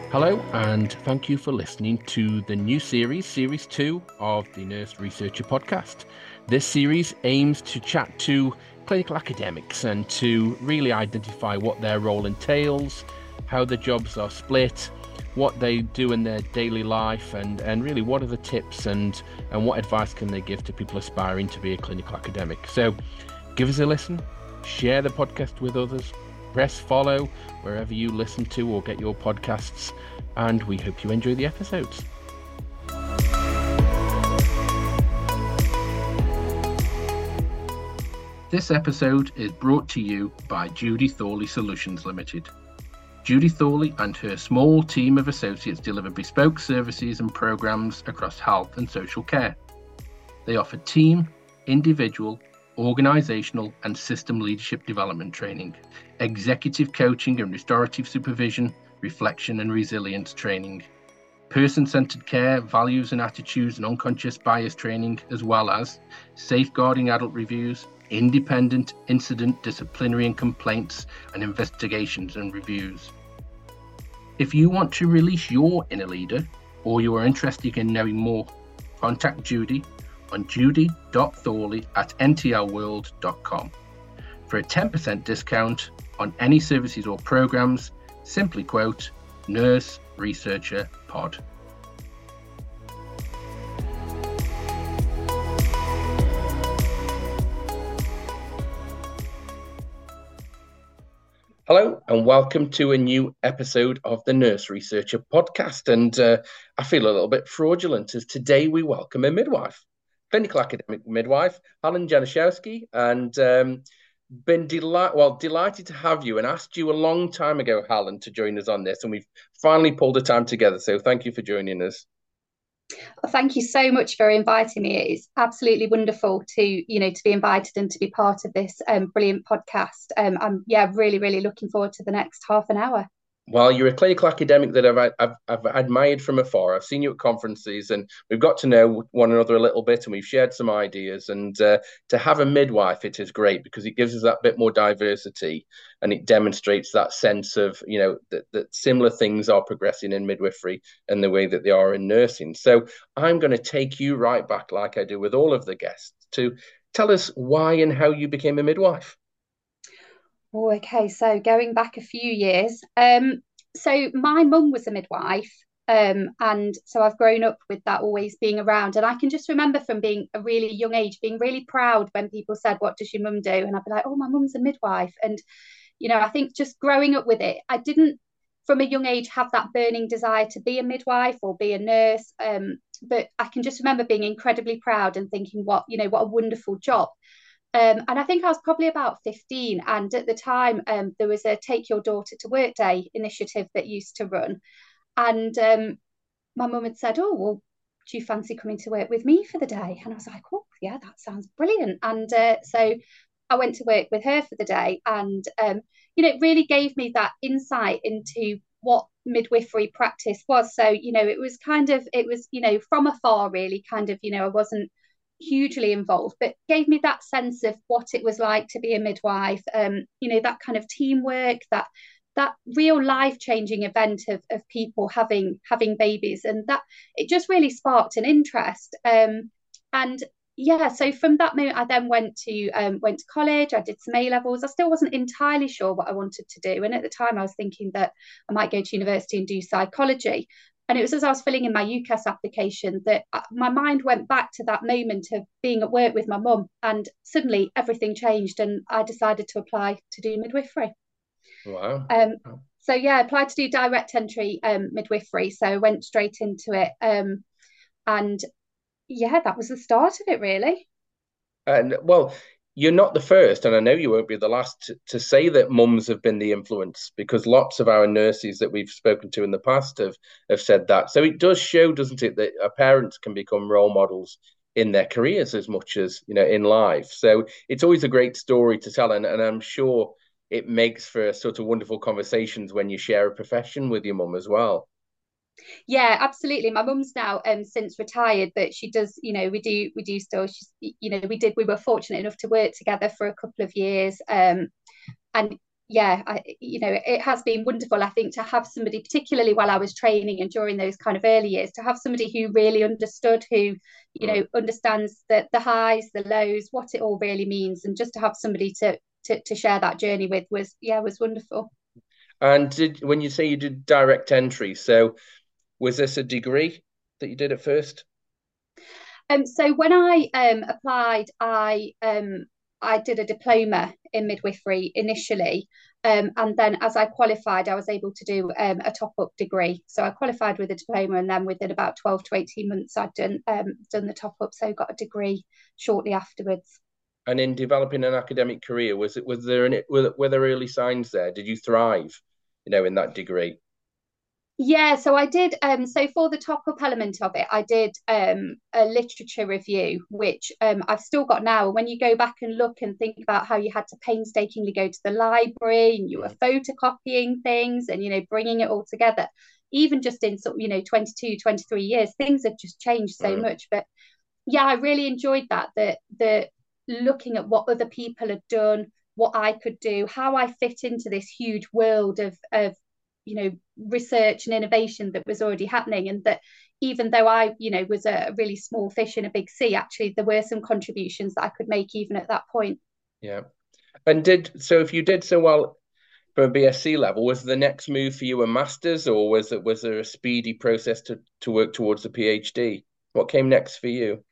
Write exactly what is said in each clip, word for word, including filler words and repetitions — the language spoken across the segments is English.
Hello, and thank you for listening to the new series, Series two of the Nurse Researcher podcast. This series aims to chat to clinical academics and to really identify what their role entails, how the jobs are split, what they do in their daily life, and, and really what are the tips and, and what advice can they give to people aspiring to be a clinical academic. So give us a listen, share the podcast with others, press follow wherever you listen to or get your podcasts, and we hope you enjoy the episodes. This episode is brought to you by Judy Thorley Solutions Limited. Judy Thorley and her small team of associates deliver bespoke services and programs across health and social care. They offer team, individual, organisational and system leadership development training, executive coaching and restorative supervision, reflection and resilience training, person-centred care, values and attitudes and unconscious bias training, as well as safeguarding adult reviews, independent incident disciplinary and complaints and investigations and reviews. If you want to release your inner leader or you are interested in knowing more, contact Judy on judy.thorley at n t l world dot com. For a ten percent discount on any services or programs, simply quote Nurse Researcher Pod. Hello and welcome to a new episode of the Nurse Researcher podcast. And uh, I feel a little bit fraudulent as today we welcome a midwife. Clinical academic midwife, Helen Januszewski, and um, been delight well delighted to have you and asked you a long time ago, Helen, to join us on this, and we've finally pulled the time together. So thank you for joining us. Well, thank you so much for inviting me. It's absolutely wonderful to, you know, to be invited and to be part of this um, brilliant podcast. Um, I'm yeah, really, really looking forward to the next half an hour. Well, you're a clinical academic that I've, I've I've admired from afar. I've seen you at conferences, and we've got to know one another a little bit, and we've shared some ideas. And uh, to have a midwife, it is great because it gives us that bit more diversity, and it demonstrates that sense of, you know, that, that similar things are progressing in midwifery and the way that they are in nursing. So I'm going to take you right back, like I do with all of the guests, to tell us why and how you became a midwife. Oh, okay. So going back a few years, um, so my mum was a midwife, um, and so I've grown up with that always being around. And I can just remember from being a really young age, being really proud when people said, "What does your mum do?" And I'd be like, "Oh, my mum's a midwife." And you know, I think just growing up with it, I didn't, from a young age, have that burning desire to be a midwife or be a nurse. Um, but I can just remember being incredibly proud and thinking, "What, you know, what a wonderful job." Um, and I think I was probably about fifteen. And at the time, um, there was a Take Your Daughter to Work Day initiative that used to run. And um, my mum had said, "Oh, well, do you fancy coming to work with me for the day?" And I was like, "Oh, yeah, that sounds brilliant." And uh, so I went to work with her for the day. And, um, you know, it really gave me that insight into what midwifery practice was. So, you know, it was kind of, it was, you know, from afar, really kind of, you know, I wasn't hugely involved, but gave me that sense of what it was like to be a midwife, um, you know, that kind of teamwork, that that real life-changing event of, of people having having babies, and that it just really sparked an interest. Um, and yeah, so from that moment, I then went to um, went to college. I did some A levels. I still wasn't entirely sure what I wanted to do, and at the time, I was thinking that I might go to university and do psychology. And it was as I was filling in my U C A S application that my mind went back to that moment of being at work with my mum, and suddenly everything changed, and I decided to apply to do midwifery. Wow. Um, so yeah, I applied to do direct entry um, midwifery, so I went straight into it, um, and yeah, that was the start of it, really. And well, you're not the first, and I know you won't be the last to, to say that mums have been the influence, because lots of our nurses that we've spoken to in the past have have said that. So it does show, doesn't it, that our parents can become role models in their careers as much as, you know, in life. So it's always a great story to tell, and, and I'm sure it makes for sort of wonderful conversations when you share a profession with your mum as well. Yeah, absolutely. My mum's now um since retired, but she does, you know, we do we do still, she's, you know, we did we were fortunate enough to work together for a couple of years. Um and yeah, I, you know, it has been wonderful, I think, to have somebody, particularly while I was training and during those kind of early years, to have somebody who really understood, who, you Mm. know, understands the the highs, the lows, what it all really means, and just to have somebody to to to share that journey with was, yeah, was wonderful. And did when you say you did direct entry, so was this a degree that you did at first? Um, so when I um, applied, I um, I did a diploma in midwifery initially, um, and then as I qualified, I was able to do um, a top up degree. So I qualified with a diploma, and then within about twelve to eighteen months, I'd done um, done the top up. So got a degree shortly afterwards. And in developing an academic career, was it was there any were, were there early signs there? Did you thrive, you know, in that degree? Yeah, so I did. Um, so for the top up element of it, I did um, a literature review, which um, I've still got now. When you go back and look and think about how you had to painstakingly go to the library and you were Mm. photocopying things and, you know, bringing it all together, even just in sort of, you know, twenty two, twenty three years, things have just changed so Mm. much. But yeah, I really enjoyed that, the, the looking at what other people had done, what I could do, how I fit into this huge world of, of you know research and innovation that was already happening, and that even though I you know was a really small fish in a big sea, actually there were some contributions that I could make even at that point. Yeah. And did so if you did so well for a B S c level, was the next move for you a master's, or was it was there a speedy process to to work towards the PhD? What came next for you?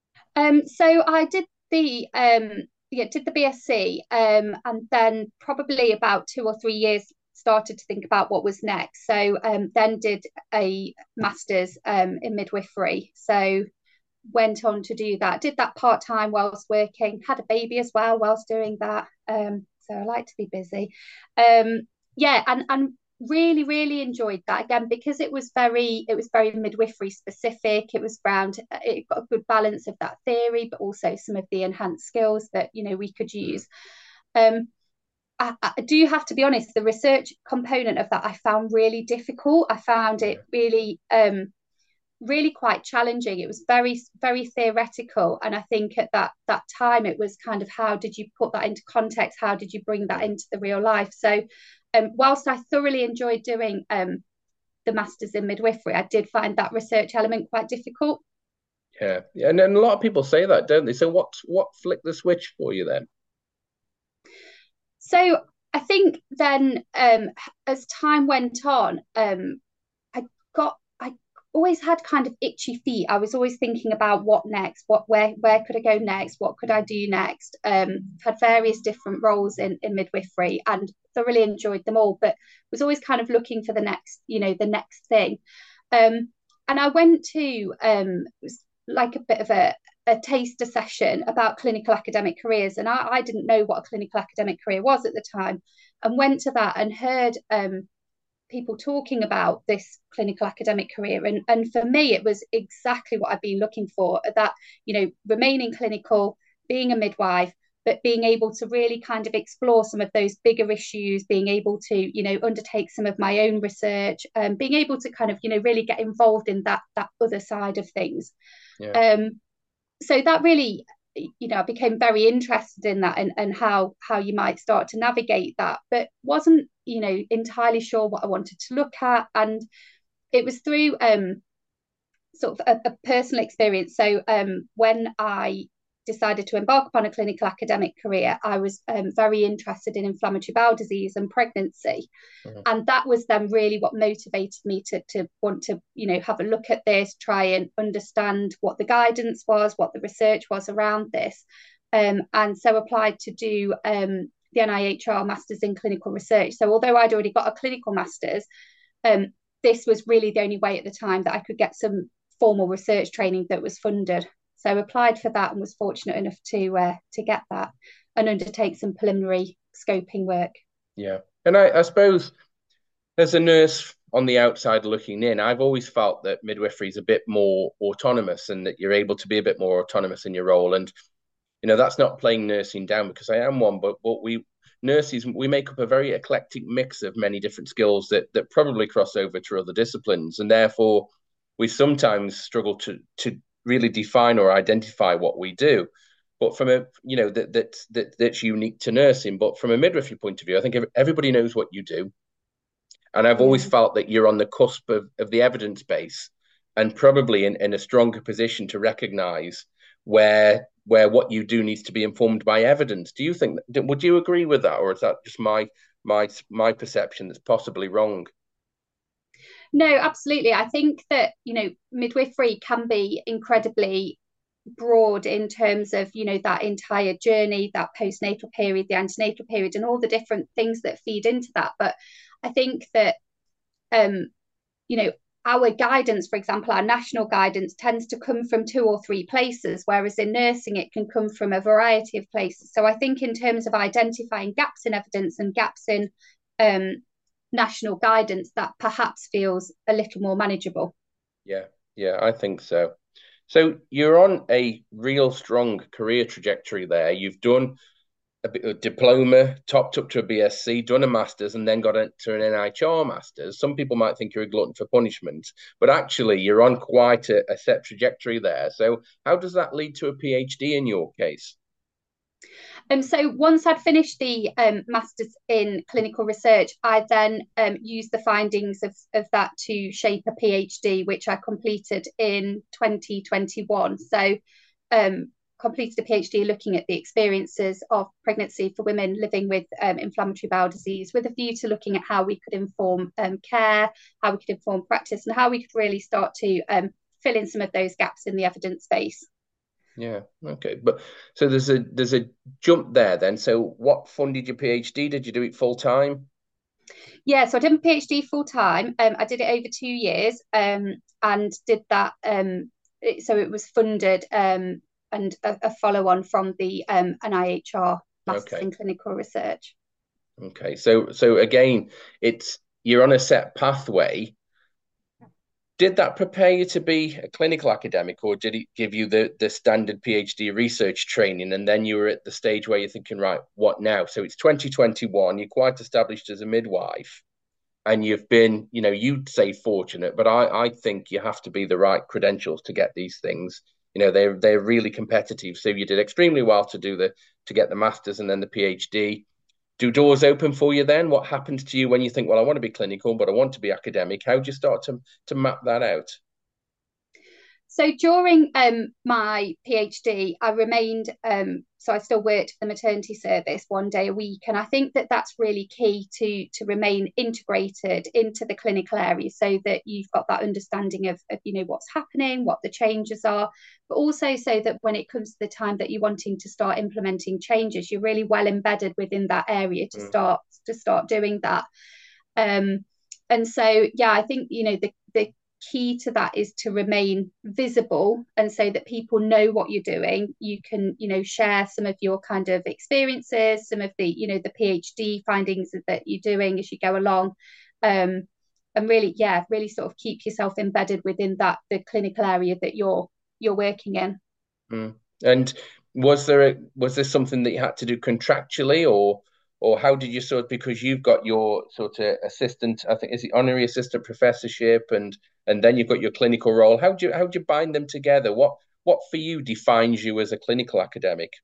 Um so I did the um yeah did the BSc, um and then probably about two or three years started to think about what was next. So um then did a master's um in midwifery. So went on to do that, did that part time whilst working, had a baby as well whilst doing that. Um, so I like to be busy. Um, yeah, and and really really enjoyed that again because it was very it was very midwifery specific. It was around, it got a good balance of that theory, but also some of the enhanced skills that you know we could Mm. use. Um, I, I do have to be honest, the research component of that I found really difficult. I found it Yeah. really um really quite challenging. It was very, very theoretical. And I think at that that time it was kind of, how did you put that into context? How did you bring that Mm. into the real life? So um, whilst I thoroughly enjoyed doing um, the masters in midwifery, I did find that research element quite difficult. Yeah. Yeah. And then a lot of people say that, don't they? So what what flicked the switch for you then? So I think then um, as time went on, um, I got I always had kind of itchy feet. I was always thinking about what next, what where where could I go next, what could I do next. Um, had various different roles in in midwifery and thoroughly enjoyed them all, but was always kind of looking for the next, you know, the next thing. Um, and I went to um, it was like a bit of a a taster session about clinical academic careers, and I, I didn't know what a clinical academic career was at the time, and went to that and heard um, people talking about this clinical academic career, and and for me it was exactly what I've been looking for, that you know remaining clinical, being a midwife, but being able to really kind of explore some of those bigger issues, being able to you know undertake some of my own research, um, being able to kind of you know really get involved in that that other side of things. Yeah. um so that really, you know I became very interested in that, and, and how how you might start to navigate that, but wasn't you know entirely sure what I wanted to look at. And it was through um sort of a, a personal experience. So um when I decided to embark upon a clinical academic career, I was um, very interested in inflammatory bowel disease and pregnancy, Mm. and that was then really what motivated me to to want to you know have a look at this, try and understand what the guidance was, what the research was around this, um, and so applied to do um, the N I H R Masters in Clinical Research. So although I'd already got a clinical masters, um, this was really the only way at the time that I could get some formal research training that was funded. So I applied for that and was fortunate enough to uh, to get that and undertake some preliminary scoping work. Yeah. And I, I suppose as a nurse on the outside looking in, I've always felt that midwifery is a bit more autonomous and that you're able to be a bit more autonomous in your role. And, you know, that's not playing nursing down because I am one, but but we nurses, we make up a very eclectic mix of many different skills that that probably cross over to other disciplines. And therefore we sometimes struggle to to really define or identify what we do. but from a you know that that that that's unique to nursing. But from a midwifery point of view, I think everybody knows what you do, and I've always Yeah. felt that you're on the cusp of, of the evidence base, and probably in, in a stronger position to recognise where where what you do needs to be informed by evidence. Do you think? Would you agree with that, or is that just my my my perception that's possibly wrong? No, absolutely. I think that, you know, midwifery can be incredibly broad in terms of, you know, that entire journey, that postnatal period, the antenatal period, and all the different things that feed into that. But I think that, um, you know, our guidance, for example, our national guidance tends to come from two or three places, whereas in nursing, it can come from a variety of places. So I think in terms of identifying gaps in evidence and gaps in um, national guidance, that perhaps feels a little more manageable. Yeah, yeah, I think so. So you're on a real strong career trajectory there. You've done a, bit of diploma, topped up to a B S c, done a master's, and then got into an N H R master's. Some people might think you're a glutton for punishment, but actually you're on quite a, a set trajectory there. So how does that lead to a PhD in your case? And so once I'd finished the um, master's in clinical research, I then um, used the findings of, of that to shape a PhD, which I completed in twenty twenty-one. So um, completed a PhD looking at the experiences of pregnancy for women living with um, inflammatory bowel disease, with a view to looking at how we could inform um, care, how we could inform practice, and how we could really start to um, fill in some of those gaps in the evidence base. Yeah, okay. But so there's a there's a jump there then. So what funded your PhD? Did you do it full time? Yeah, so I did a PhD full time. Um, I did it over two years, um, and did that. Um, it, so it was funded, um, and a, a follow on from the um, N I H R Masters Okay. in Clinical Research. Okay. So so again, it's you're on a set pathway. Did that prepare you to be a clinical academic, or did it give you the the standard PhD research training, and then you were at the stage where you're thinking, right, what now? So it's twenty twenty-one, you're quite established as a midwife, and you've been, you know, you'd say fortunate, but I I think you have to be the right credentials to get these things. You know, they're they're really competitive. So you did extremely well to do the to get the masters and then the PhD. Do doors open for you then? What happens to you when you think, well, I want to be clinical, but I want to be academic? How do you start to to map that out? So during um, my PhD, I remained, um, so I still worked for the maternity service one day a week. And I think that that's really key to, to remain integrated into the clinical area so that you've got that understanding of, of, you know, what's happening, what the changes are, but also so that when it comes to the time that you're wanting to start implementing changes, you're really well embedded within that area to Mm, start to start doing that. Um, and so, yeah, I think, you know, the, the key to that is to remain visible and so that people know what you're doing. You can, you know, share some of your kind of experiences, some of the, you know, the PhD findings that you're doing as you go along. Um, and really, yeah, really sort of keep yourself embedded within that the clinical area that you're you're working in. mm. And was there a was there something that you had to do contractually, or or how did you sort because you've got your sort of assistant, I think is the honorary assistant professorship, and and then you've got your clinical role. How do you how do you bind them together? What what for you defines you as a clinical academic?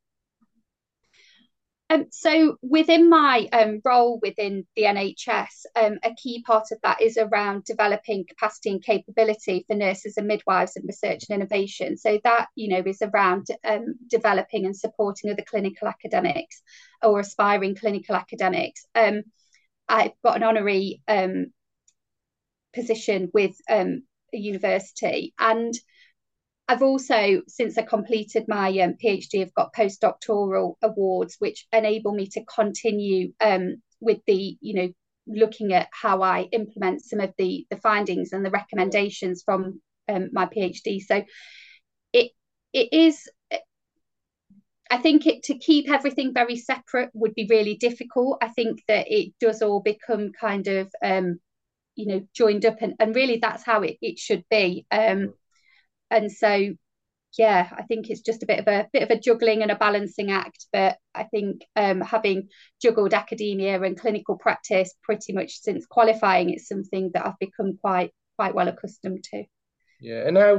Um, so within my um, role within the N H S, um, a key part of that is around developing capacity and capability for nurses and midwives in research and innovation. So that, you know, is around um, developing and supporting other clinical academics or aspiring clinical academics. Um, I've got an honorary um, position with um, a university, and I've also, since I completed my um, PhD, I've got postdoctoral awards, which enable me to continue um, with the, you know, looking at how I implement some of the the findings and the Yeah. recommendations from um, my PhD. So it it is. I think it to keep everything very separate would be really difficult. I think that it does all become kind of um, you know joined up, and, and really that's how it, it should be. Um, Mm. and so yeah, I think it's just a bit of a bit of a juggling and a balancing act. But I think um, having juggled academia and clinical practice pretty much since qualifying, it's something that I've become quite quite well accustomed to. Yeah, and how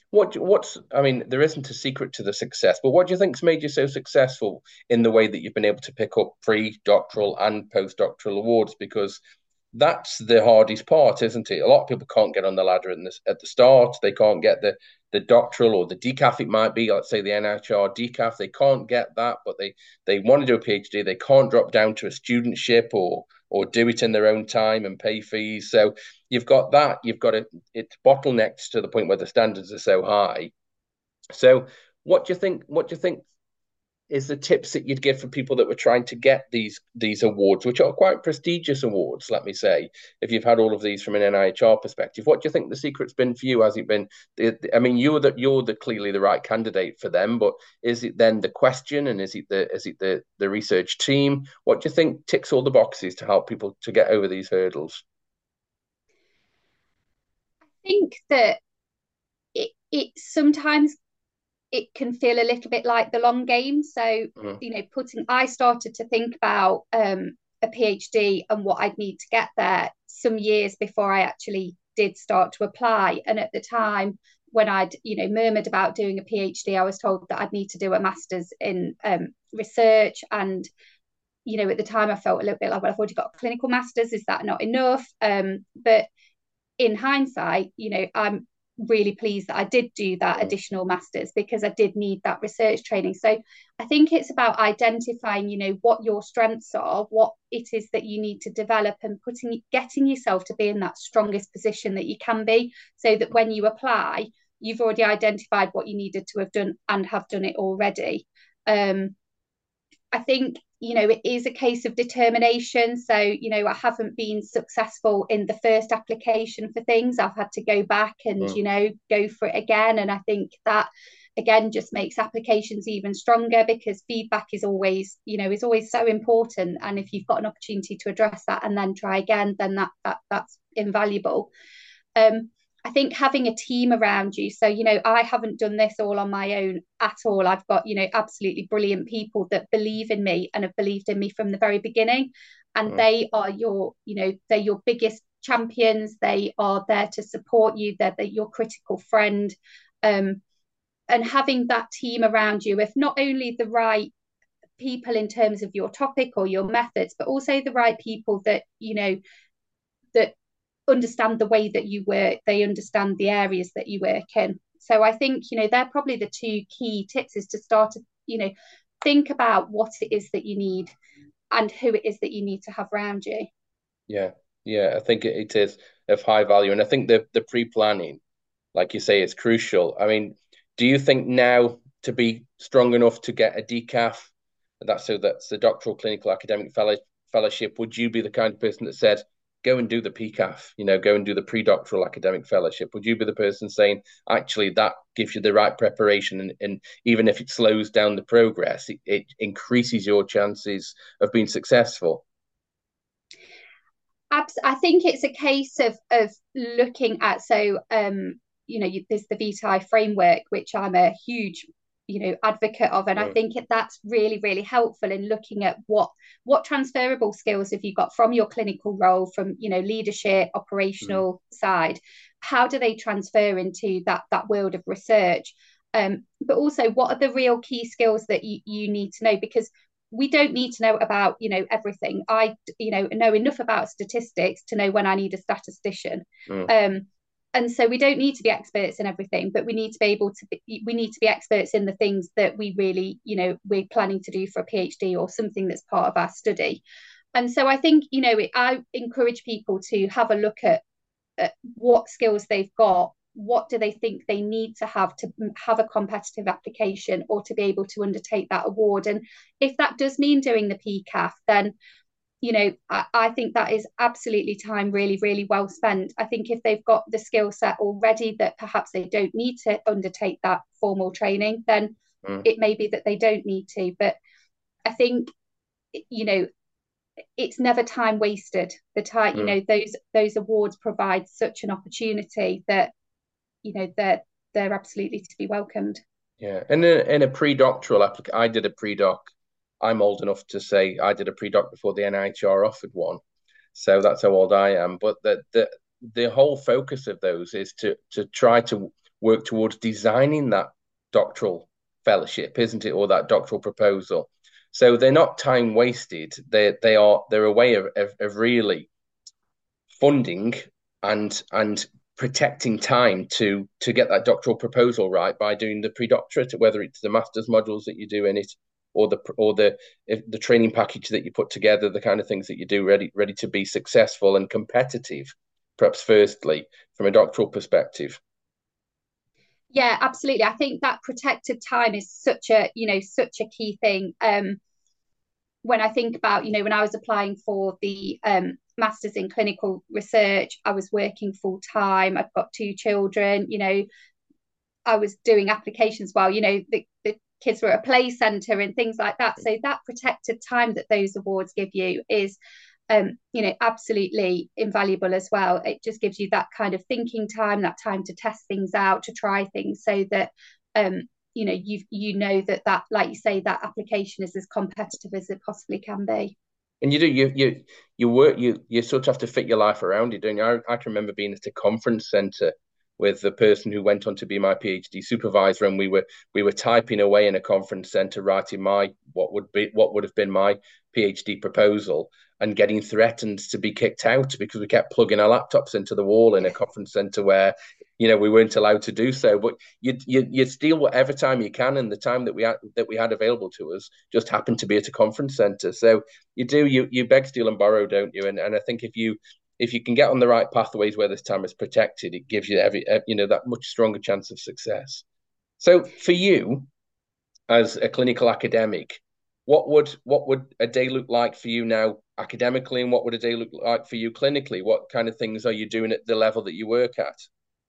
What what's I mean, there isn't a secret to the success, but what do you think's made you so successful in the way that you've been able to pick up pre-doctoral and post-doctoral awards? Because that's the hardest part, isn't it? A lot of people can't get on the ladder in this, at the start. They can't get the the doctoral or the decaf. It might be, let's say, the N I H R decaf. They can't get that, but they they want to do a PhD. They can't drop down to a studentship or or do it in their own time and pay fees. So you've got that. You've got it. It's bottlenecked to the point where the standards are so high. So what do you think? What do you think is the tips that you'd give for people that were trying to get these these awards, which are quite prestigious awards, let me say, if you've had all of these from an N I H R perspective? What do you think the secret's been for you? Has it been, I mean, you're the you're the clearly the right candidate for them, but is it then the question, and is it the is it the the research team? What do you think ticks all the boxes to help people to get over these hurdles? I think that it it sometimes it can feel a little bit like the long game. So, Mm, you know, putting, I started to think about um, a PhD and what I'd need to get there some years before I actually did start to apply. And at the time, when I'd, you know, murmured about doing a PhD, I was told that I'd need to do a master's in um, research. And, you know, at the time, I felt a little bit like, well, I've already got a clinical master's. Is that not enough? Um, but in hindsight, you know, I'm really pleased that I did do that mm, additional masters because I did need that research training. So I think it's about identifying, you know, what your strengths are, what it is that you need to develop, and putting getting yourself to be in that strongest position that you can be, so that when you apply, you've already identified what you needed to have done and have done it already. Um, I think, you know, it is a case of determination. So, you know, I haven't been successful in the first application for things. I've had to go back and, mm. you know, go for it again. And I think that again just makes applications even stronger, because feedback is always, you know, is always so important. And if you've got an opportunity to address that and then try again, then that that that's invaluable. Um, I think having a team around you. So, you know, I haven't done this all on my own at all. I've got, you know, absolutely brilliant people that believe in me and have believed in me from the very beginning. And Mm. they are your, you know, they're your biggest champions. They are there to support you. They're, they're your critical friend. Um, and having that team around you, if not only the right people in terms of your topic or your methods, but also the right people that, you know, that understand the way that you work, they understand the areas that you work in. So I think, you know, they're probably the two key tips, is to start to, you know, think about what it is that you need and who it is that you need to have around you. Yeah, yeah, I think it, it is of high value, and I think the the pre-planning, like you say, is crucial. I mean, do you think now to be strong enough to get a decaf, that's so that's the doctoral clinical academic fellow, fellowship, would you be the kind of person that said, go and do the P C A F, you know, go and do the pre-doctoral academic fellowship? Would you be the person saying, actually, that gives you the right preparation, and, and even if it slows down the progress, it, it increases your chances of being successful? I think it's a case of of looking at, so um you know, you, there's the Vitae framework, which I'm a huge, you know, advocate of, and I Mm, think it, that's really really helpful in looking at what what transferable skills have you got from your clinical role, from, you know, leadership, mm, operational side, how do they transfer into that that world of research, um, but also what are the real key skills that you, you need to know, because we don't need to know about, you know, everything. I, you know, know enough about statistics to know when I need a statistician. mm, Um, and so we don't need to be experts in everything, but we need to be able to be, we need to be experts in the things that we really, you know, we're planning to do for a PhD or something that's part of our study. And so I think, you know, I encourage people to have a look at, at what skills they've got, what do they think they need to have to have a competitive application or to be able to undertake that award. And if that does mean doing the P C A F, then, you know, I, I think that is absolutely time really, really well spent. I think if they've got the skill set already that perhaps they don't need to undertake that formal training, then mm, it may be that they don't need to. But I think, you know, it's never time wasted. The time, you mm. know, those those awards provide such an opportunity that, you know, they're they're absolutely to be welcomed. Yeah, and in, in a pre-doctoral application, I did a pre-doc. I'm old enough to say I did a pre-doc before the N I H R offered one, so that's how old I am. But the the the whole focus of those is to to try to work towards designing that doctoral fellowship, isn't it, or that doctoral proposal. So they're not time wasted. They they are they're a way of, of, of really funding and and protecting time to to get that doctoral proposal right by doing the pre-doctorate, whether it's the master's modules that you do in it, or the or the the training package that you put together, the kind of things that you do ready ready to be successful and competitive, perhaps firstly from a doctoral perspective. Yeah, absolutely. I think that protected time is such a, you know, such a key thing. Um, when I think about, you know, when I was applying for the um, Masters in Clinical Research, I was working full time. I've got two children, you know, I was doing applications while, you know, the, the kids were at a play centre and things like that. So that protected time that those awards give you is, um, you know, absolutely invaluable as well. It just gives you that kind of thinking time, that time to test things out, to try things, so that, um, you know, you you know that that, like you say, that application is as competitive as it possibly can be. And you do you you you work you you sort of have to fit your life around it, don't you? I, I can remember being at a conference centre with the person who went on to be my PhD supervisor, and we were we were typing away in a conference centre, writing my what would be what would have been my PhD proposal, and getting threatened to be kicked out because we kept plugging our laptops into the wall in a conference centre where, you know, we weren't allowed to do so. But you you you steal whatever time you can, and the time that we had that we had available to us just happened to be at a conference centre. So you do you you beg, steal, and borrow, don't you? And and I think if you if you can get on the right pathways where this time is protected, it gives you every you know that much stronger chance of success. So for you, as a clinical academic, what would what would a day look like for you now academically, and what would a day look like for you clinically? What kind of things are you doing at the level that you work at?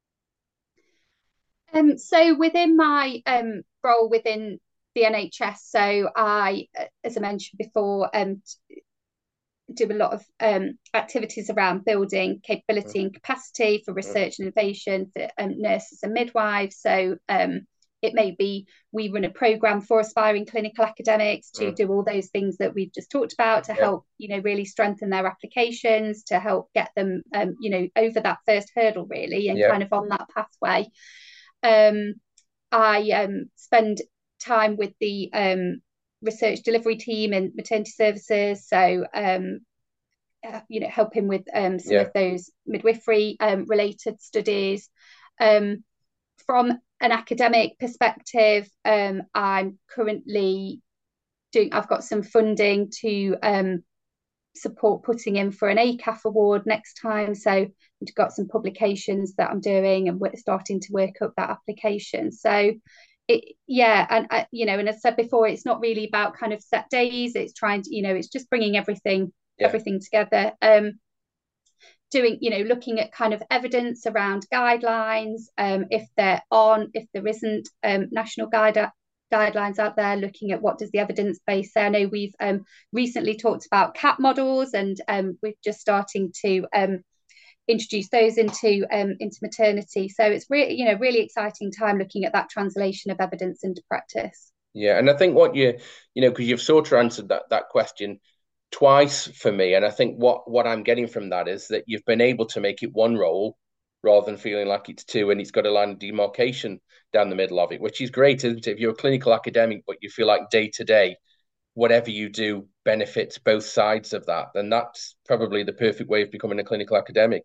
Um, so within my um, role within the N H S, so I, as I mentioned before, um, do a lot of um, activities around building capability and capacity for research and innovation for um, nurses and midwives. So um, it may be we run a program for aspiring clinical academics to do all those things that we've just talked about to help, you know, really strengthen their applications, to help get them, um, you know, over that first hurdle really, and kind of on that pathway. Um, I um, spend time with the um, research delivery team and maternity services. So, um, uh, you know, helping with um, some yeah. of those midwifery um, related studies. Um, from an academic perspective, um, I'm currently doing, I've got some funding to um, support putting in for an A C A F award next time. So I've got some publications that I'm doing, and we're starting to work up that application. So it, yeah, and uh, you know, and as I said before, it's not really about kind of set days. It's trying to, you know, it's just bringing everything, yeah. everything together. Um, doing, you know, looking at kind of evidence around guidelines, um, if they're on, if there isn't um, national guide guidelines out there, looking at what does the evidence base say. I know we've um, recently talked about C A P models, and um, we're just starting to um, introduce those into um, into maternity. So it's really, you know, really exciting time looking at that translation of evidence into practice. Yeah, and I think what you, you know, because you've sort of answered that that question twice for me, and I think what what I'm getting from that is that you've been able to make it one role rather than feeling like it's two, and it's got a line of demarcation down the middle of it, which is great, isn't it? If you're a clinical academic, but you feel like day to day, whatever you do benefits both sides of that, then that's probably the perfect way of becoming a clinical academic.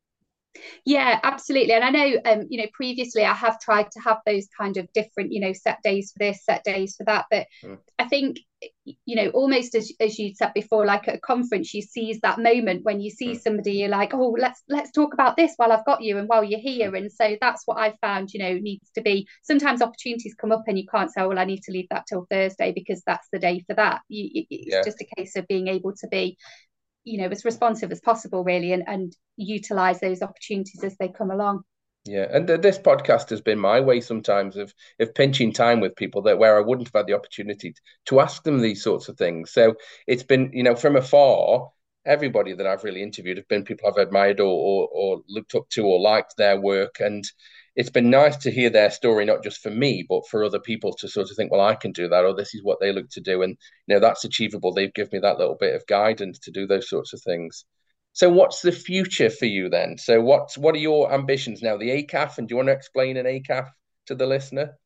Yeah, absolutely. And I know, um, you know, previously I have tried to have those kind of different, you know, set days for this, set days for that. But mm. I think, you know, almost as, as you said before, like at a conference, you seize that moment when you see mm. somebody, you're like, oh, let's let's talk about this while I've got you and while you're here. Mm. And so that's what I've found, you know, needs to be. Sometimes opportunities come up and you can't say, oh, well, I need to leave that till Thursday because that's the day for that. You, it's yeah. just a case of being able to be, you know, as responsive as possible, really, and, and utilize those opportunities as they come along. Yeah, and th- this podcast has been my way sometimes of of pinching time with people that where I wouldn't have had the opportunity to, to ask them these sorts of things. So it's been, you know, from afar, everybody that I've really interviewed have been people I've admired or, or, or looked up to or liked their work. And it's been nice to hear their story, not just for me, but for other people to sort of think, well, I can do that, or this is what they look to do. And, you know, that's achievable. They've given me that little bit of guidance to do those sorts of things. So what's the future for you then? So what's what are your ambitions now? The A C A F, and do you want to explain an A C A F to the listener?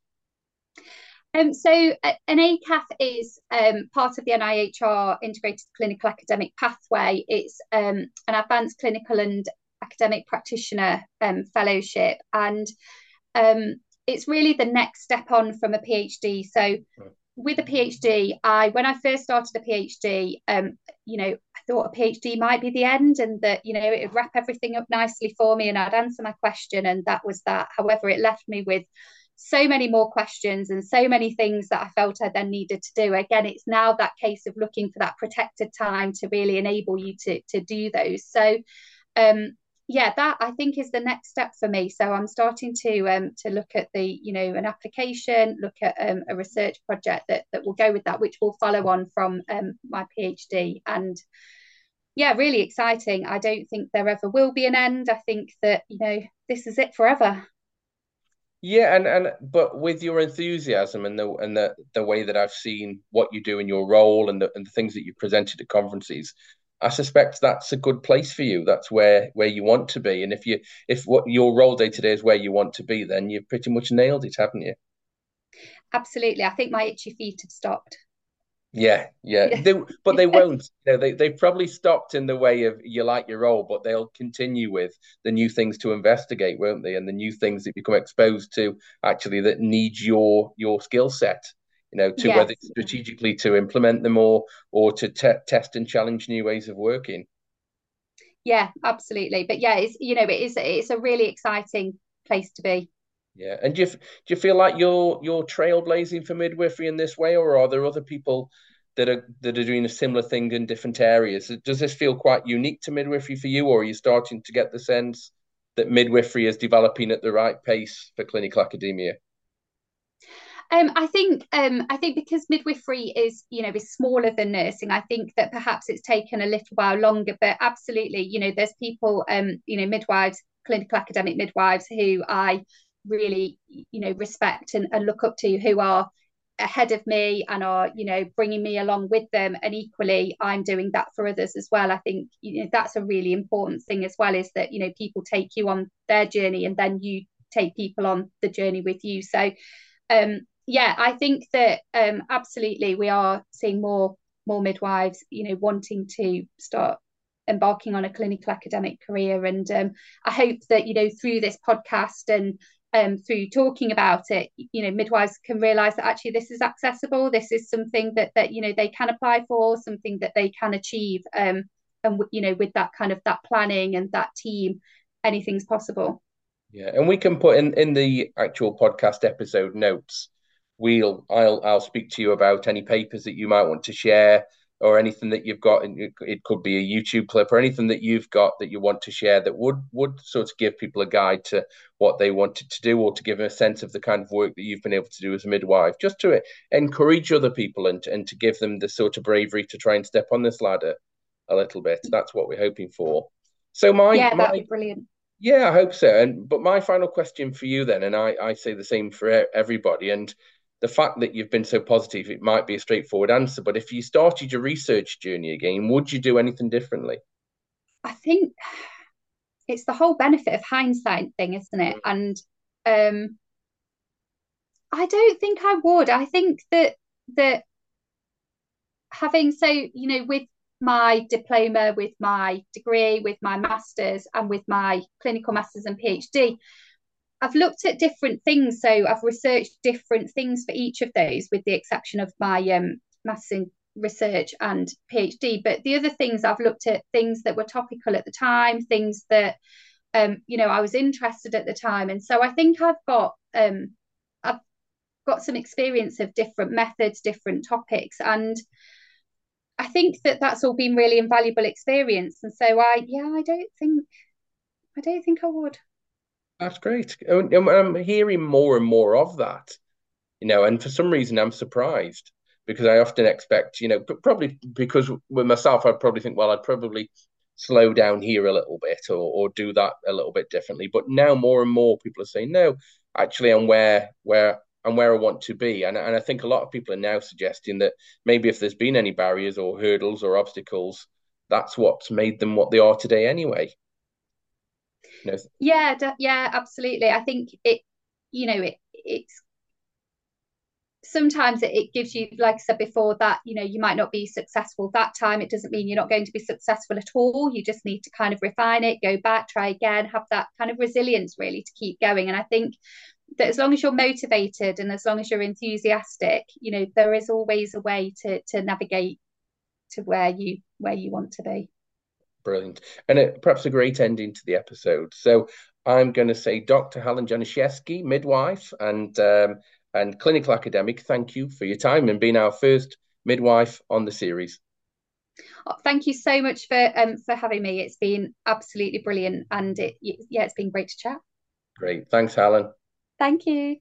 Um, so uh, an A C A F is um, part of the N I H R Integrated Clinical Academic Pathway. It's um, an advanced clinical and academic practitioner um, fellowship, and um, it's really the next step on from a PhD. So with a PhD, I when I first started a PhD, um, you know, I thought a PhD might be the end, and that you know it would wrap everything up nicely for me, and I'd answer my question, and that was that. However, it left me with so many more questions and so many things that I felt I then needed to do. Again, it's now that case of looking for that protected time to really enable you to to do those. So um yeah, that I think is the next step for me. So I'm starting to um to look at the, you know, an application, look at um, a research project that that will go with that, which will follow on from um my PhD. And yeah, really exciting. I don't think there ever will be an end. I think that, you know, this is it forever. Yeah, and and but with your enthusiasm and the and the the way that I've seen what you do in your role and the and the things that you presented at conferences, I suspect that's a good place for you. That's where where you want to be. And if you if what your role day to day is where you want to be, then you've pretty much nailed it, haven't you? Absolutely. I think my itchy feet have stopped. Yeah, yeah. Yeah. They, but they won't. You know, they they probably stopped in the way of you like your role, but they'll continue with the new things to investigate, won't they? And the new things that become exposed to actually that need your your skill set. You know, to whether Yes. it's strategically to implement them or or to te test and challenge new ways of working. Yeah, absolutely. But yeah, it's, you know, it is it's a really exciting place to be. Yeah. And do you, do you feel like you're you're trailblazing for midwifery in this way, or are there other people that are that are doing a similar thing in different areas? Does this feel quite unique to midwifery for you, or are you starting to get the sense that midwifery is developing at the right pace for clinical academia? Um, I think um, I think because midwifery is, you know, is smaller than nursing, I think that perhaps it's taken a little while longer. But absolutely, you know, there's people, um, you know, midwives, clinical academic midwives who I really, you know, respect and, and look up to, who are ahead of me and are, you know, bringing me along with them. And equally, I'm doing that for others as well. I think, you know, that's a really important thing as well, is that, you know, people take you on their journey and then you take people on the journey with you. So um yeah, I think that um absolutely we are seeing more more midwives, you know, wanting to start embarking on a clinical academic career. And um, I hope that, you know, through this podcast and um, through talking about it, you know, midwives can realise that actually this is accessible. This is something that that you know they can apply for, something that they can achieve. Um, and you know, with that kind of that planning and that team, anything's possible. Yeah, and we can put in in the actual podcast episode notes. We'll I'll I'll speak to you about any papers that you might want to share or anything that you've got. And it, it could be a YouTube clip or anything that you've got that you want to share that would would sort of give people a guide to what they wanted to do or to give them a sense of the kind of work that you've been able to do as a midwife, just to encourage other people and and to give them the sort of bravery to try and step on this ladder a little bit. That's what we're hoping for. So my Yeah, that'd my be brilliant. yeah, I hope so. And but my final question for you then, and I, I say the same for e- everybody, and the fact that you've been so positive, it might be a straightforward answer, but if you started your research journey again, would you do anything differently? I think it's the whole benefit of hindsight thing, isn't it? And um, I don't think I would. I think that that having so you know with my diploma, with my degree, with my masters, and with my clinical masters and PhD, I've looked at different things. So I've researched different things for each of those, with the exception of my um, masters in research and PhD. But the other things, I've looked at things that were topical at the time, things that um, you know, I was interested at the time. And so I think I've got um, I've got some experience of different methods, different topics, and I think that that's all been really invaluable experience. And so I, yeah, I don't think I don't think I would. That's great. And and I'm hearing more and more of that, you know, and for some reason I'm surprised because I often expect, you know, probably because with myself, I'd probably think, well, I'd probably slow down here a little bit or or do that a little bit differently. But now more and more people are saying, no, actually, I'm where where I'm where I want to be, and and I think a lot of people are now suggesting that maybe if there's been any barriers or hurdles or obstacles, that's what's made them what they are today anyway. You know, Yeah, yeah, absolutely. I think it, you know, it it's sometimes it, it gives you, like I said before, that, you know, you might not be successful that time. It doesn't mean you're not going to be successful at all. You just need to kind of refine it, go back, try again, have that kind of resilience really to keep going. And I think that as long as you're motivated and as long as you're enthusiastic, you know, there is always a way to to navigate to where you where you want to be. Brilliant. And it, perhaps a great ending to the episode. So I'm going to say Doctor Helen Janiszewski, midwife and um, and clinical academic, thank you for your time and being our first midwife on the series. Oh, thank you so much for um for having me. It's been absolutely brilliant, and it yeah, it's been great to chat. Great. Thanks, Helen. Thank you.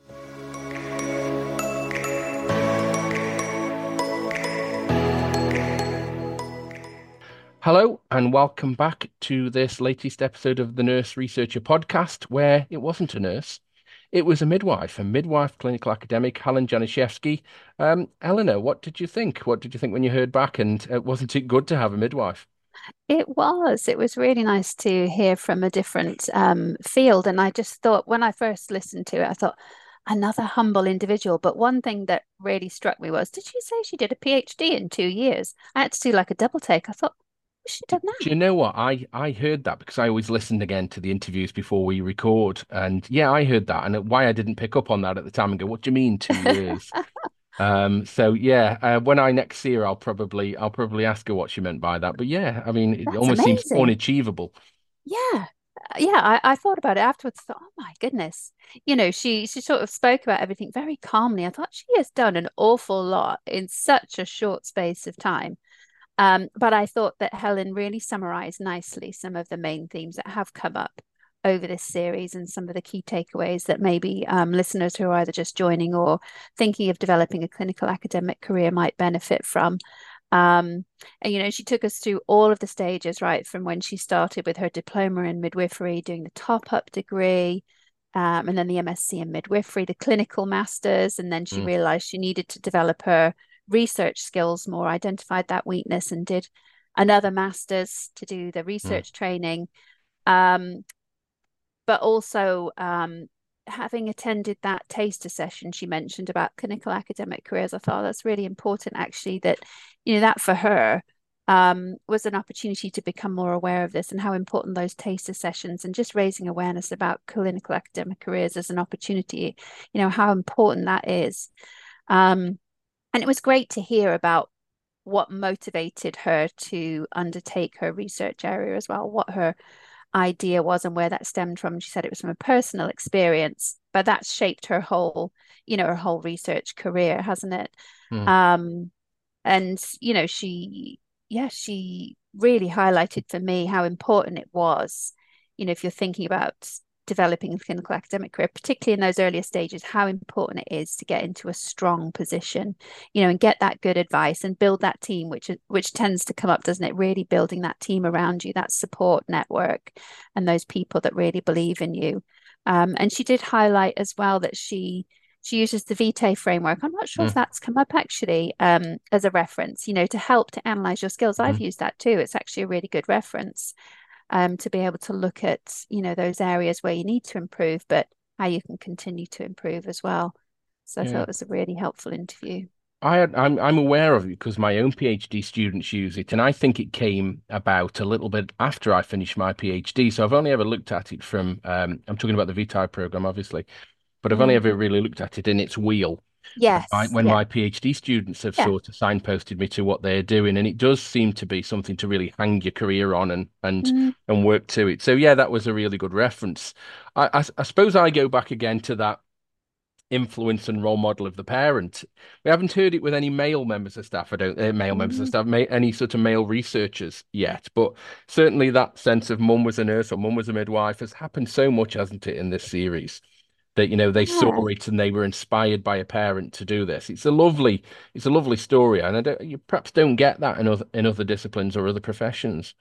Hello, and welcome back to this latest episode of the Nurse Researcher podcast, where it wasn't a nurse, it was a midwife, a midwife clinical academic, Helen Janiszewski. Um, Eleanor, what did you think? What did you think when you heard back? And uh, wasn't it good to have a midwife? It was. It was really nice to hear from a different um, field. And I just thought, when I first listened to it, I thought, another humble individual. But one thing that really struck me was, did she say she did a PhD in two years? I had to do like a double take. I thought, what's she done Do now? you know what? I I heard that because I always listened again to the interviews before we record. And yeah, I heard that. And why I didn't pick up on that at the time and go, what do you mean two years? Um, so yeah, uh, when I next see her, I'll probably I'll probably ask her what she meant by that. But yeah, I mean, it That's almost seems amazing. unachievable. Yeah. Yeah, I, I thought about it afterwards. Thought, oh my goodness, you know, she she sort of spoke about everything very calmly. I thought she has done an awful lot in such a short space of time. Um, but I thought that Helen really summarized nicely some of the main themes that have come up over this series and some of the key takeaways that maybe um, listeners who are either just joining or thinking of developing a clinical academic career might benefit from. Um, and, you know, she took us through all of the stages, right, from when she started with her diploma in midwifery, doing the top up degree, um, and then the M S c in midwifery, the clinical masters, and then she Mm. realized she needed to develop her research skills more, identified that weakness, and did another master's to do the Mm. research training. Um, but also um, having attended that taster session she mentioned about clinical academic careers, I thought that's really important actually, that, you know, that for her um, was an opportunity to become more aware of this and how important those taster sessions and just raising awareness about clinical academic careers as an opportunity, you know, how important that is. Um, and it was great to hear about what motivated her to undertake her research area as well, what her idea was and where that stemmed from. She said it was from a personal experience, but that's shaped her whole, you know, her whole research career, hasn't it? Mm. Um, and, you know, she, yeah, she really highlighted for me how important it was, you know, if you're thinking about developing a clinical academic career, particularly in those earlier stages, how important it is to get into a strong position, you know, and get that good advice and build that team, which which tends to come up, doesn't it? Really building that team around you, that support network, and those people that really believe in you. Um, and she did highlight as well that she she uses the Vitae framework. I'm not sure if Mm. that's come up actually um, as a reference, you know, to help to analyze your skills. I've Mm. used that too. It's actually a really good reference um, to be able to look at, you know, those areas where you need to improve, but how you can continue to improve as well. So I thought Yeah. it was a really helpful interview. I had, I'm I'm aware of it because my own PhD students use it, and I think it came about a little bit after I finished my PhD. So I've only ever looked at it from um, I'm talking about the Vitae program, obviously, but I've only Mm. ever really looked at it in its wheel. I, Yes, when yeah, my PhD students have yeah. sort of signposted me to what they're doing, and it does seem to be something to really hang your career on and and Mm. and work to it. So yeah, that was a really good reference. I, I, I suppose I go back again to that influence and role model of the parent. We haven't heard it with any male members of staff. I don't uh, male members of Mm. staff, ma any sort of male researchers yet, but certainly that sense of mum was a nurse or mum was a midwife has happened so much, hasn't it, in this series? That you know they saw Yeah. it and they were inspired by a parent to do this. It's a lovely, it's a lovely story, and I don't, you perhaps don't get that in other in other disciplines or other professions.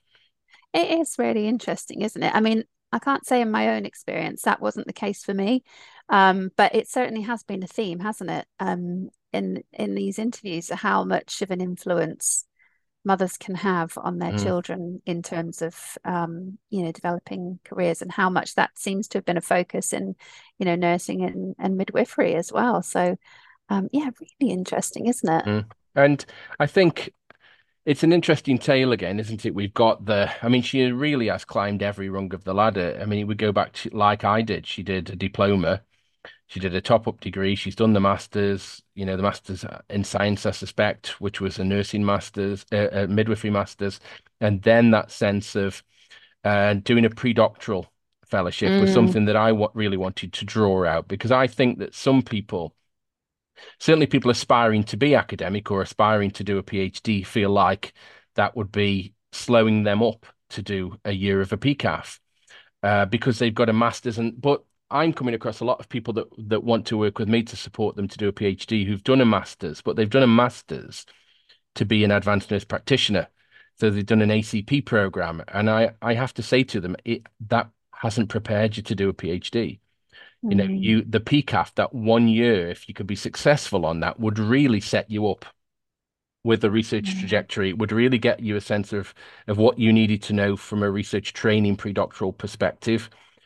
It is really interesting, isn't it? I mean, I can't say in my own experience that wasn't the case for me, um, but it certainly has been a theme, hasn't it? Um, in in these interviews, how much of an influence mothers can have on their Mm. children in terms of um, you know, developing careers, and how much that seems to have been a focus in, you know, nursing and, and midwifery as well. So um, yeah, really interesting, isn't it? Mm. And I think it's an interesting tale again, isn't it? We've got the, I mean, she really has climbed every rung of the ladder. I mean, we go back to like I did. She did a diploma, she did a top-up degree, she's done the masters, you know, the masters in science, I suspect, which was a nursing masters, uh, a midwifery masters, and then that sense of uh, doing a pre-doctoral fellowship was Mm, something that I wa really wanted to draw out, because I think that some people, certainly people aspiring to be academic or aspiring to do a PhD, feel like that would be slowing them up to do a year of a P C A F uh, because they've got a master's. And but I'm coming across a lot of people that that want to work with me to support them to do a PhD who've done a master's, but they've done a master's to be an advanced nurse practitioner. So they've done an A C P program, and I I have to say to them, it that hasn't prepared you to do a PhD. You know, mm, you the P C A F, that one year, if you could be successful on that, would really set you up with a research yeah, trajectory. It would really get you a sense of of what you needed to know from a research training pre-doctoral perspective.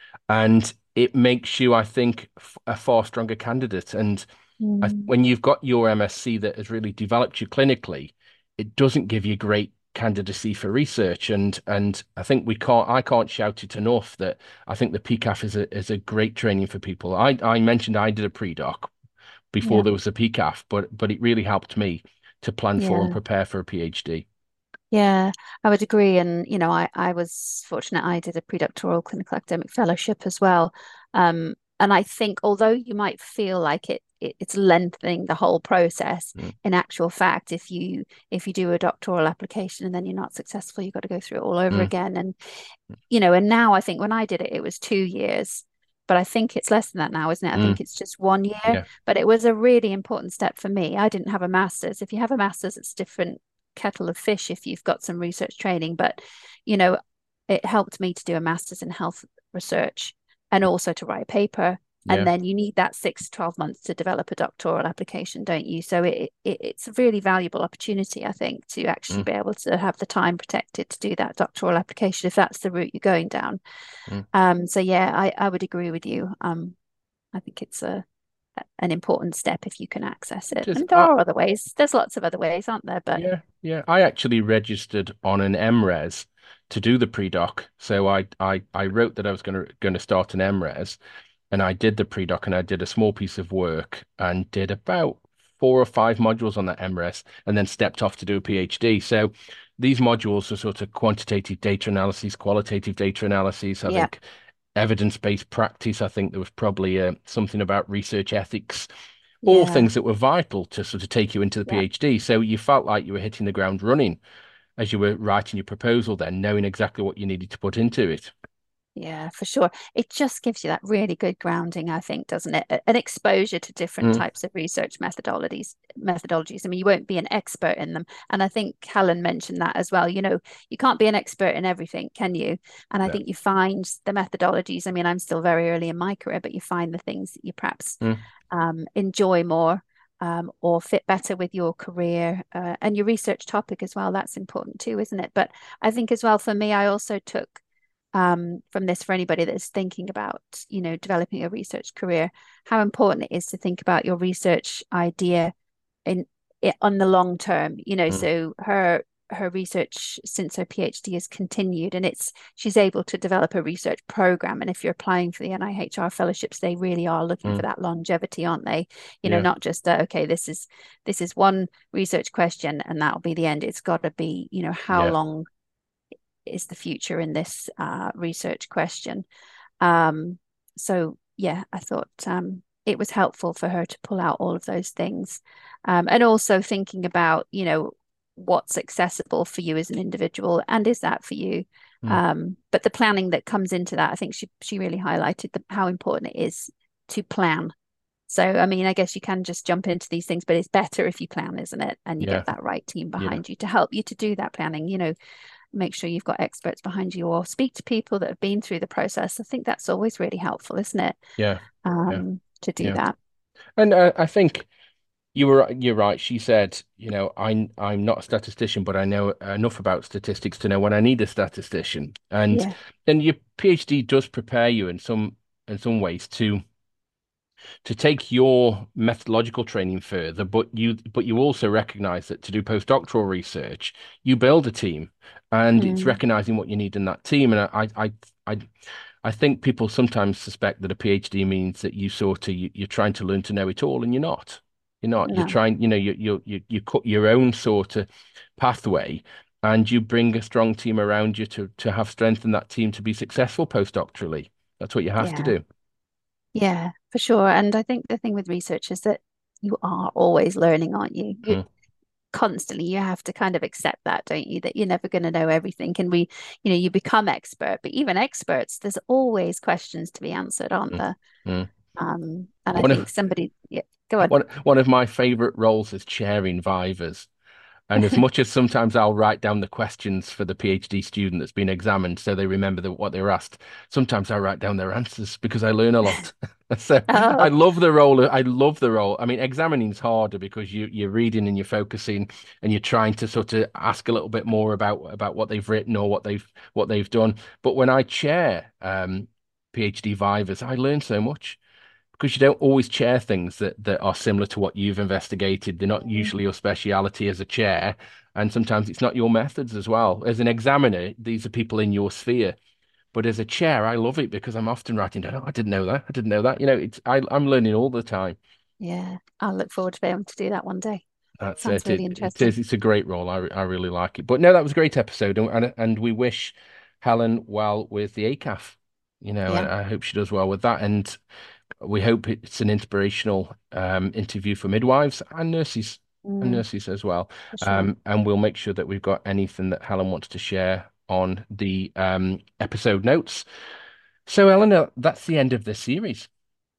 And it makes you, I think, f- a far stronger candidate. And I, mm, when you've got your M S c that has really developed you clinically, it doesn't give you great candidacy for research. And and I think we can't, I can't shout it enough that I think the P C A F is a is a great training for people. I I mentioned I did a pre-doc before yeah, there was a P C A F, but but it really helped me to plan for and yeah. prepare for a PhD. Yeah, I would agree. And, you know, I, I was fortunate I did a predoctoral clinical academic fellowship as well. Um, and I think although you might feel like it, it it's lengthening the whole process, Mm, in actual fact, if you if you do a doctoral application and then you're not successful, you've got to go through it all over mm, again. And, you know, and now I think when I did it, it was two years. But I think it's less than that now, isn't it? I mm, think it's just one year. yeah, But it was a really important step for me. I didn't have a master's. If you have a master's, it's different kettle of fish if you've got some research training. But, you know, it helped me to do a master's in health research and also to write a paper. And yeah. then you need that six to twelve months to develop a doctoral application, don't you? So it, it it's a really valuable opportunity, I think, to actually Mm, be able to have the time protected to do that doctoral application if that's the route you're going down. mm. Um, so yeah, I, I would agree with you. Um, I think it's a an important step if you can access It it. is. And there I, are other ways. There's lots of other ways, aren't there? But Yeah, yeah. I actually registered on an M Res to do the pre-doc. So I I I wrote that I was going to going to start an M Res, and I did the pre-doc, and I did a small piece of work and did about four or five modules on that M Res, and then stepped off to do a PhD. So these modules are sort of quantitative data analysis, qualitative data analysis. I yeah, think evidence-based practice. I think there was probably uh, something about research ethics, all yeah, things that were vital to sort of take you into the yeah. PhD. So you felt like you were hitting the ground running as you were writing your proposal, then knowing exactly what you needed to put into it. Yeah, for sure. It just gives you that really good grounding, I think, doesn't it? A- An exposure to different Mm, types of research methodologies, methodologies. I mean, you won't be an expert in them. And I think Helen mentioned that as well. You know, you can't be an expert in everything, can you? And I no. think you find the methodologies. I mean, I'm still very early in my career, but you find the things that you perhaps Mm, um, enjoy more. Um, or fit better with your career uh, and your research topic as well. That's important too, isn't it? But I think as well for me, I also took um, from this for anybody that's thinking about, you know, developing a research career, how important it is to think about your research idea in it on the long term. You know, mm, so her her research since her PhD has continued, and it's she's able to develop a research program. And if you're applying for the N I H R fellowships, they really are looking for mm, that longevity, aren't they? You know, yeah, not just uh, okay, this is this is one research question and that'll be the end. It's got to be, you know, how yeah, long is the future in this uh, research question. Um, so yeah, I thought um, it was helpful for her to pull out all of those things, um, and also thinking about, you know, what's accessible for you as an individual, and is that for you? mm, Um, but the planning that comes into that, I think she she really highlighted the, how important it is to plan. So, I mean, I guess you can just jump into these things, but it's better if you plan, isn't it? And you yeah, get that right team yeah, behind you to help you to do that planning. You know, make sure you've got experts behind you or speak to people that have been through the process. I think that's always really helpful, isn't it? yeah, yeah, Um, to do yeah. that. And uh, I think, You were you're right. She said, you know, I I'm not a statistician, but I know enough about statistics to know when I need a statistician. And Yeah. then your PhD does prepare you in some in some ways to to take your methodological training further, but you but you also recognize that to do postdoctoral research, you build a team, and it's Mm, recognizing what you need in that team. And I I I I think people sometimes suspect that a PhD means that you sort of you, you're trying to learn to know it all, and you're not. You're not. You're no. trying, you know, you you you you cut your own sort of pathway, and you bring a strong team around you to to have strength in that team to be successful postdoctorally. That's what you have to Yeah. do. Yeah, for sure. And I think the thing with research is that you are always learning, aren't you? You Mm, constantly you have to kind of accept that, don't you? That you're never going to know everything. And we, you know, you become expert, but even experts, there's always questions to be answered, aren't mm, there? mm. Um, and I One think of somebody, yeah, go on. one one of my favorite roles is chairing Vivas. And as much as sometimes I'll write down the questions for the PhD student that's been examined so they remember the, what they were asked, sometimes I write down their answers because I learn a lot. So I Oh, love the role. I love the role. I mean, examining is harder because you you're reading and you're focusing and you're trying to sort of ask a little bit more about about what they've written or what they've what they've done. But when I chair um, PhD Vivas, I learn so much because you don't always chair things that that are similar to what you've investigated. They're not mm, usually your speciality as a chair, and sometimes it's not your methods as well. As an examiner, these are people in your sphere. But as a chair, I love it because I'm often writing down, oh, I didn't know that. I didn't know that. You know, it's I, I'm learning all the time. yeah. I'll look forward to being able to do that one day. That's Sounds it. really It, it interesting. is. It's a great role. I, I really like it. But no, that was a great episode, and and, and we wish Helen well with the A C A F. You know, and Yeah. I hope she does well with that. And we hope it's an inspirational um, interview for midwives and nurses and Mm, nurses as well. for sure. Um, and we'll make sure that we've got anything that Helen wants to share on the um, episode notes. So, Eleanor, that's the end of this series.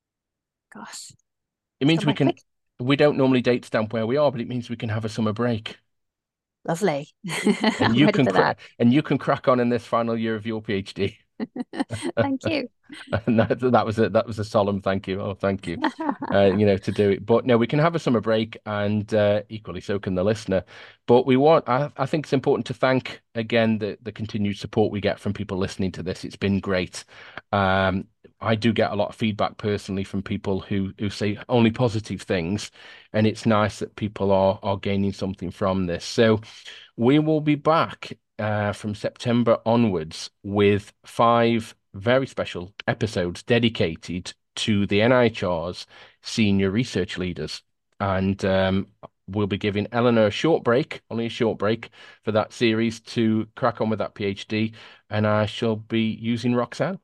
Gosh, It it's means gone we by can, quick. we don't normally date stamp where we are, but it means we can have a summer break. Lovely. And I'm you ready can for cra that. and you can crack on in this final year of your PhD. Thank you. And that, that was a that was a solemn thank you. Oh, thank you. Uh, you know, to do it. But no, we can have a summer break, and uh, equally so can the listener. But we want, I, I think it's important to thank again the the continued support we get from people listening to this. It's been great. Um, I do get a lot of feedback personally from people who who say only positive things, and it's nice that people are are gaining something from this. So we will be back uh, from September onwards with five very special episodes dedicated to the N I H R's senior research leaders. And um, we'll be giving Eleanor a short break, only a short break for that series to crack on with that PhD. And I shall be using Roxanne,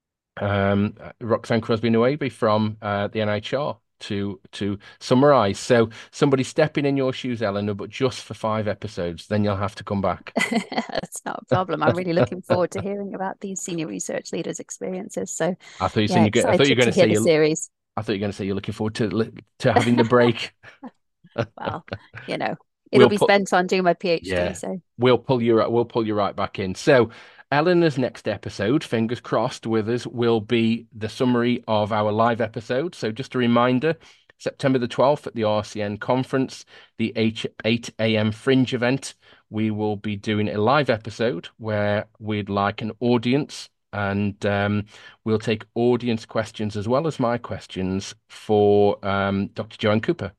um, Roxanne Crosby-Nuebe from uh, the N I H R to to summarize. So somebody stepping in your shoes, Eleanor, but just for five episodes, then you'll have to come back. That's not a problem. I'm really looking forward to hearing about these senior research leaders' experiences. So, I thought you yeah, said you I thought you were excited going to to hear say the you series. I thought you were going to say you're looking forward to li- to having the break. Well, you know, it'll We'll be put spent on doing my PhD. Yeah, So, we'll pull you we'll pull you right back in. So, Eleanor's next episode, fingers crossed with us, will be the summary of our live episode. So, just a reminder, September the twelfth at the R C N conference, the eight a m Fringe event, we will be doing a live episode where we'd like an audience. And um, we'll take audience questions as well as my questions for um, Doctor Joanne Cooper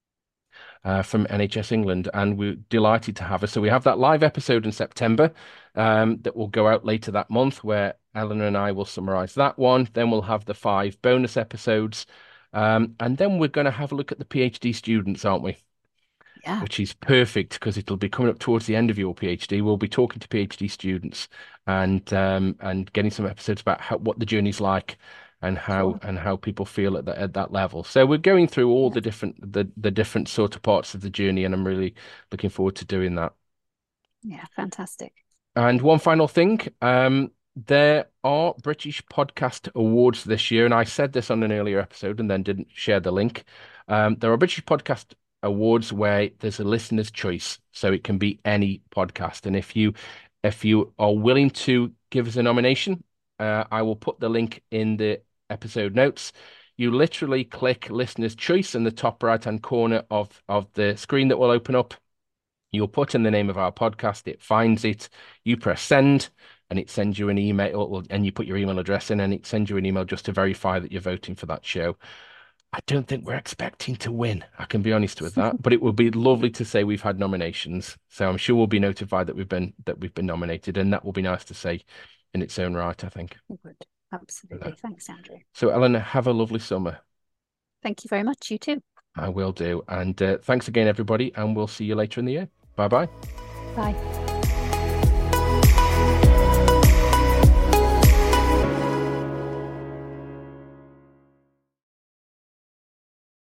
uh, from N H S England, and we're delighted to have her. So we have that live episode in September um, that will go out later that month, where Eleanor and I will summarize that one. Then we'll have the five bonus episodes, um, and then we're going to have a look at the PhD students, aren't we? yeah, Which is perfect because it'll be coming up towards the end of your PhD. We'll be talking to PhD students and um, and getting some episodes about how, what the journey's like and how sure. and how people feel at that at that level. So we're going through all Yeah, the different the the different sort of parts of the journey, and I'm really looking forward to doing that. yeah, fantastic. And one final thing, um, there are British Podcast Awards this year, and I said this on an earlier episode and then didn't share the link. Um, there are British Podcast Awards where there's a listener's choice, so it can be any podcast. And if you if you are willing to give us a nomination, uh, I will put the link in the episode notes. You literally click listener's choice in the top right-hand corner of, of the screen that will open up. You'll put in the name of our podcast, it finds it, you press send, and it sends you an email, and you put your email address in, and it sends you an email just to verify that you're voting for that show. I don't think we're expecting to win. I can be honest with that, but it would be lovely to say we've had nominations. So I'm sure we'll be notified that we've been that we've been nominated, and that will be nice to say in its own right, I think. It would. Absolutely. So, Thanks, Andrew. So, Eleanor, have a lovely summer. Thank you very much. You too. I will do. And uh, thanks again, everybody, and we'll see you later in the year. Bye-bye. Bye.